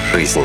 жизнь.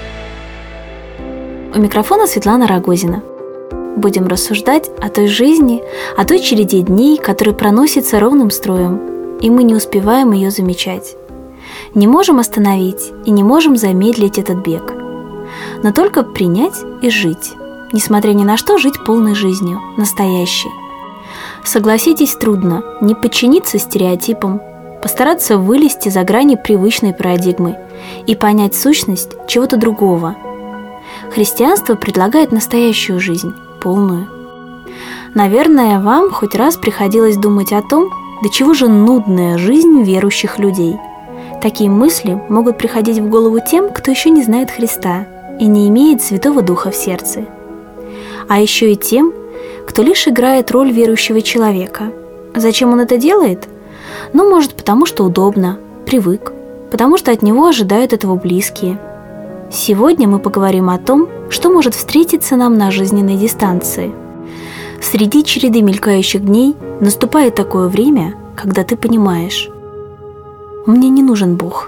У микрофона Светлана Рогозина. Будем рассуждать о той жизни, о той череде дней, которые проносятся ровным строем, и мы не успеваем ее замечать. Не можем остановить и не можем замедлить этот бег, но только принять и жить, несмотря ни на что, жить полной жизнью, настоящей. Согласитесь, трудно не подчиниться стереотипам, постараться вылезти за грани привычной парадигмы и понять сущность чего-то другого. Христианство предлагает настоящую жизнь, полную. Наверное, вам хоть раз приходилось думать о том, до чего же нудная жизнь верующих людей. Такие мысли могут приходить в голову тем, кто еще не знает Христа и не имеет Святого Духа в сердце. А еще и тем, кто лишь играет роль верующего человека. Зачем он это делает? Ну, может, потому что удобно, привык, потому что от него ожидают этого близкие. Сегодня мы поговорим о том, что может встретиться нам на жизненной дистанции. Среди череды мелькающих дней наступает такое время, когда ты понимаешь: мне не нужен Бог.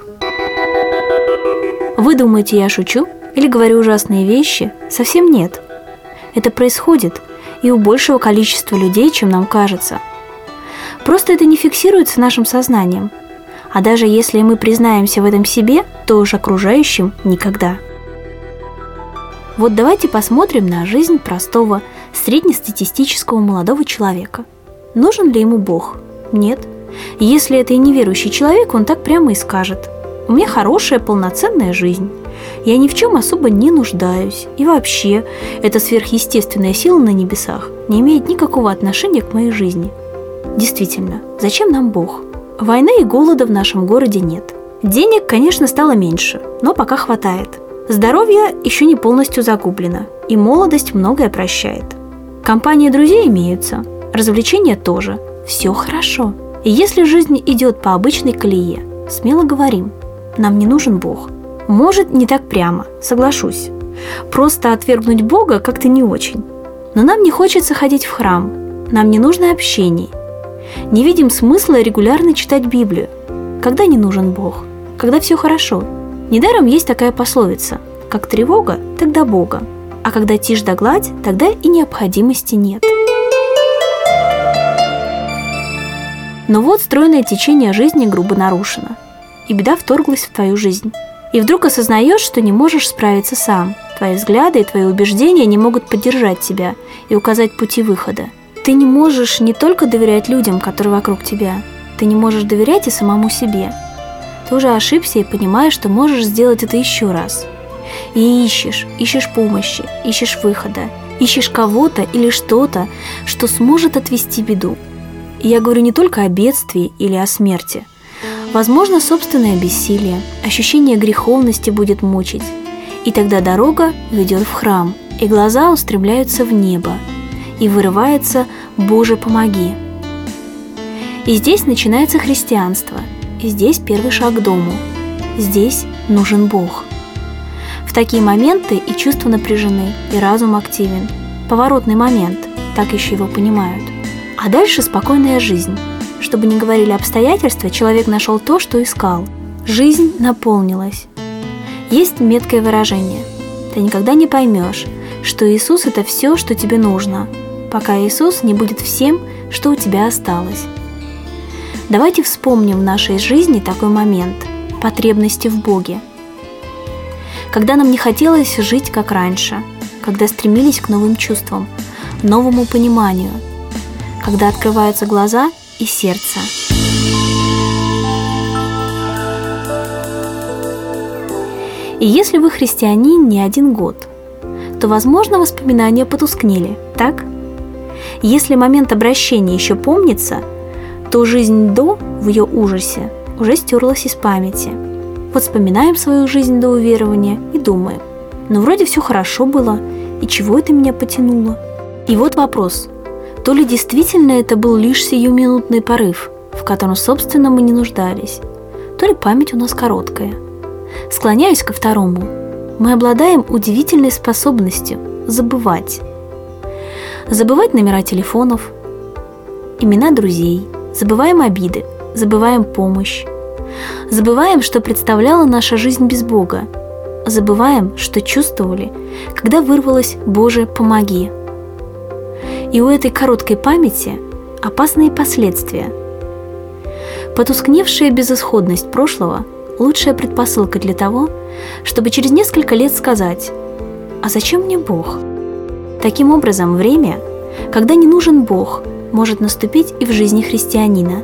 Вы думаете, я шучу или говорю ужасные вещи? Совсем нет. Это происходит и у большего количества людей, чем нам кажется. Просто это не фиксируется нашим сознанием. А даже если мы признаемся в этом себе, то уж окружающим никогда. Вот давайте посмотрим на жизнь простого, среднестатистического молодого человека. Нужен ли ему Бог? Нет. Если это и неверующий человек, он так прямо и скажет: у меня хорошая, полноценная жизнь. Я ни в чем особо не нуждаюсь. И вообще, эта сверхъестественная сила на небесах не имеет никакого отношения к моей жизни. Действительно, зачем нам Бог? Войны и голода в нашем городе нет. Денег, конечно, стало меньше, но пока хватает. Здоровье еще не полностью загублено, и молодость многое прощает. Компании друзей имеются, развлечения тоже. Все хорошо. И если жизнь идет по обычной колее, смело говорим: нам не нужен Бог. Может, не так прямо, соглашусь. Просто отвергнуть Бога как-то не очень. Но нам не хочется ходить в храм, нам не нужно общение. Не видим смысла регулярно читать Библию. Когда не нужен Бог? Когда все хорошо. Недаром есть такая пословица: как тревога, тогда Бога. А когда тишь да гладь, тогда и необходимости нет. Но вот стройное течение жизни грубо нарушено, и беда вторглась в твою жизнь. И вдруг осознаешь, что не можешь справиться сам. Твои взгляды и твои убеждения не могут поддержать тебя и указать пути выхода. Ты не можешь не только доверять людям, которые вокруг тебя, ты не можешь доверять и самому себе. Ты уже ошибся и понимаешь, что можешь сделать это еще раз. И ищешь помощи, ищешь выхода, ищешь кого-то или что-то, что сможет отвести беду. И я говорю не только о бедствии или о смерти. Возможно, собственное бессилие, ощущение греховности будет мучить. И тогда дорога ведет в храм, и глаза устремляются в небо, и вырывается: «Боже, помоги!». И здесь начинается христианство, и здесь первый шаг к дому. Здесь нужен Бог. В такие моменты и чувства напряжены, и разум активен. Поворотный момент, так еще его понимают. А дальше спокойная жизнь. Чтобы не говорили обстоятельства, человек нашел то, что искал. Жизнь наполнилась. Есть меткое выражение: ты никогда не поймешь, что Иисус – это все, что тебе нужно, пока Иисус не будет всем, что у тебя осталось. Давайте вспомним в нашей жизни такой момент – потребности в Боге. Когда нам не хотелось жить как раньше, когда стремились к новым чувствам, новому пониманию, когда открываются глаза и сердце. И если вы христианин не один год, то, возможно, воспоминания потускнели, так? Если момент обращения еще помнится, то жизнь до, в ее ужасе, уже стерлась из памяти. Вот вспоминаем свою жизнь до уверования и думаем: ну вроде все хорошо было, и чего это меня потянуло? И вот вопрос: то ли действительно это был лишь сиюминутный порыв, в котором, собственно, мы не нуждались, то ли память у нас короткая. Склоняюсь ко второму. Мы обладаем удивительной способностью забывать. Забывать номера телефонов, имена друзей, забываем обиды, забываем помощь, забываем, что представляла наша жизнь без Бога. забываем, что чувствовали, когда вырвалось «Боже, помоги». И у этой короткой памяти опасные последствия. Потускневшая безысходность прошлого – лучшая предпосылка для того, чтобы через несколько лет сказать: «А зачем мне Бог?». Таким образом, время, когда не нужен Бог, может наступить и в жизни христианина.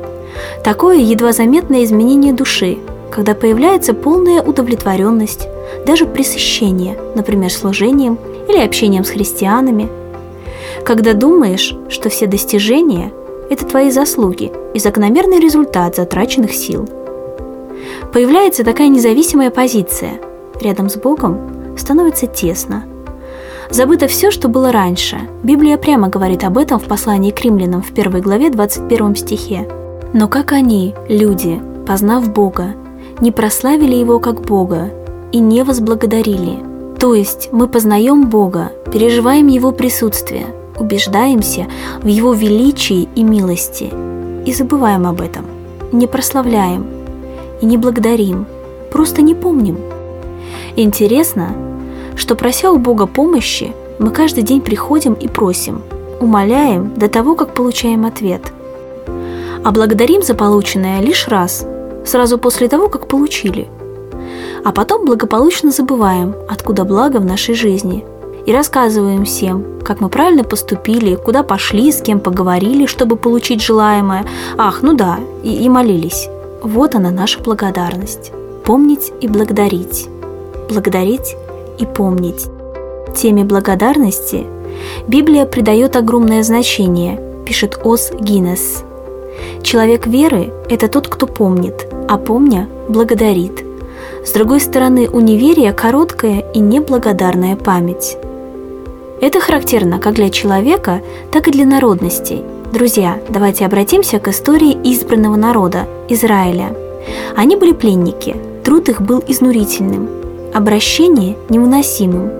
Такое едва заметное изменение души, когда появляется полная удовлетворенность, даже пресыщение, например, служением или общением с христианами, когда думаешь, что все достижения – это твои заслуги и закономерный результат затраченных сил. Появляется такая независимая позиция. Рядом с Богом становится тесно. Забыто все, что было раньше. Библия прямо говорит об этом в послании к римлянам в 1 главе 21 стихе. «Но как они, люди, познав Бога, не прославили Его как Бога и не возблагодарили». То есть мы познаем Бога, переживаем Его присутствие, убеждаемся в Его величии и милости и забываем об этом, не прославляем и не благодарим, просто не помним. Интересно, что, прося у Бога помощи, мы каждый день приходим и просим, умоляем до того, как получаем ответ. А благодарим за полученное лишь раз, сразу после того, как получили. А потом благополучно забываем, откуда благо в нашей жизни, и рассказываем всем, как мы правильно поступили, куда пошли, с кем поговорили, чтобы получить желаемое. Ах, ну да, и молились. Вот она, наша благодарность. Помнить и благодарить. Благодарить и помнить. Теме благодарности Библия придает огромное значение, пишет Ос Гиннес. Человек веры – это тот, кто помнит, а помня – благодарит. С другой стороны, у неверия короткая и неблагодарная память. Это характерно как для человека, так и для народностей. Друзья, давайте обратимся к истории избранного народа – Израиля. Они были пленники, труд их был изнурительным, обращение – невыносимым.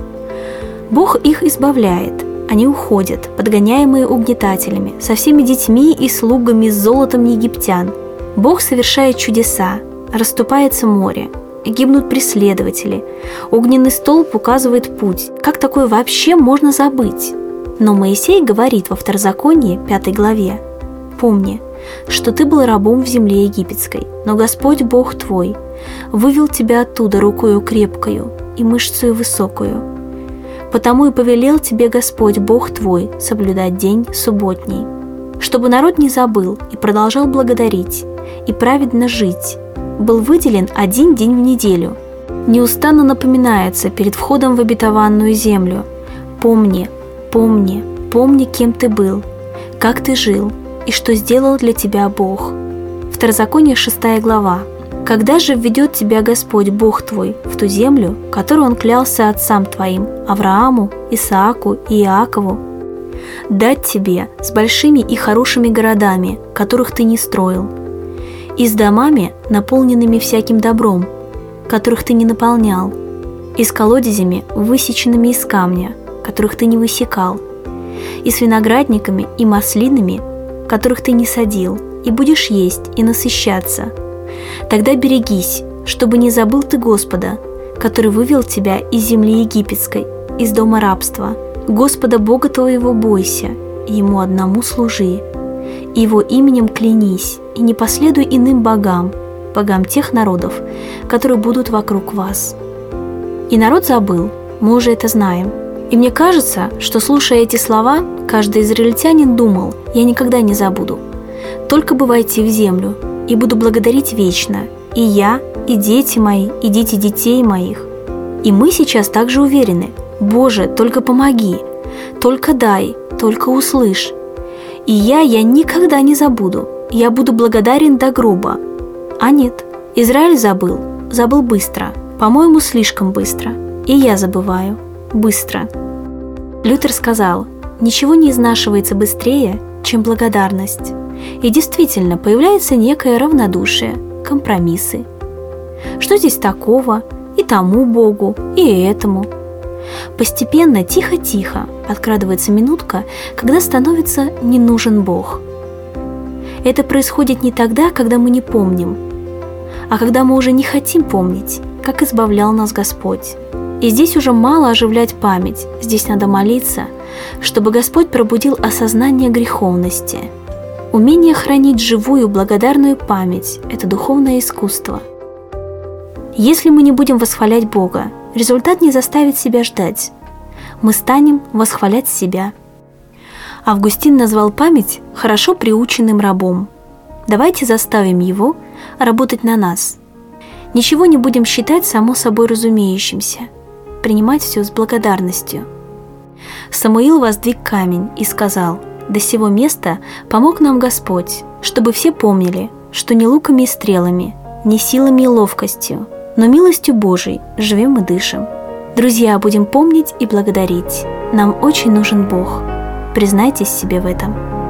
Бог их избавляет, они уходят, подгоняемые угнетателями, со всеми детьми и слугами, с золотом египтян. Бог совершает чудеса, расступается море, гибнут преследователи, огненный столб указывает путь. Как такое вообще можно забыть? Но Моисей говорит во Второзаконии 5 главе: «Помни, что ты был рабом в земле египетской, но Господь Бог твой вывел тебя оттуда рукою крепкою и мышцею высокую. Потому и повелел тебе Господь Бог твой соблюдать день субботний, чтобы народ не забыл и продолжал благодарить и праведно жить. Был выделен один день в неделю. Неустанно напоминается перед входом в обетованную землю: помни, помни, помни, кем ты был, как ты жил и что сделал для тебя Бог». Второзаконие 6 глава. «Когда же введет тебя Господь Бог твой в ту землю, которую Он клялся отцам твоим, Аврааму, Исааку и Иакову, дать тебе с большими и хорошими городами, которых ты не строил, и с домами, наполненными всяким добром, которых ты не наполнял, и с колодезями, высеченными из камня, которых ты не высекал, и с виноградниками и маслинами, которых ты не садил, и будешь есть и насыщаться. Тогда берегись, чтобы не забыл ты Господа, который вывел тебя из земли египетской, из дома рабства. Господа Бога твоего бойся, и Ему одному служи, и Его именем клянись, и не последуй иным богам, богам тех народов, которые будут вокруг вас». И народ забыл, мы уже это знаем. И мне кажется, что, слушая эти слова, каждый израильтянин думал: я никогда не забуду, только бы войти в землю, и буду благодарить вечно, и я, и дети мои, и дети детей моих. И мы сейчас также уверены: Боже, только помоги, только дай, только услышь. И я никогда не забуду, я буду благодарен до гроба. А нет, Израиль забыл быстро, по-моему, слишком быстро. И я забываю быстро. Лютер сказал: ничего не изнашивается быстрее, чем благодарность. И действительно, появляется некое равнодушие, компромиссы. Что здесь такого? И тому Богу, и этому. Постепенно, тихо-тихо, подкрадывается минутка, когда становится не нужен Бог. Это происходит не тогда, когда мы не помним, а когда мы уже не хотим помнить как избавлял нас Господь. И здесь уже мало оживлять память, здесь надо молиться, чтобы Господь пробудил осознание греховности. Умение хранить живую, благодарную память – это духовное искусство. Если мы не будем восхвалять Бога, результат не заставит себя ждать. Мы станем восхвалять себя. Августин назвал память хорошо приученным рабом. Давайте заставим его работать на нас. Ничего не будем считать само собой разумеющимся. Принимать все с благодарностью. Самуил воздвиг камень и сказал: «До сего места помог нам Господь, чтобы все помнили, что не луками и стрелами, не силами и ловкостью, но милостью Божией живем и дышим». Друзья, будем помнить и благодарить. Нам очень нужен Бог. Признайтесь себе в этом.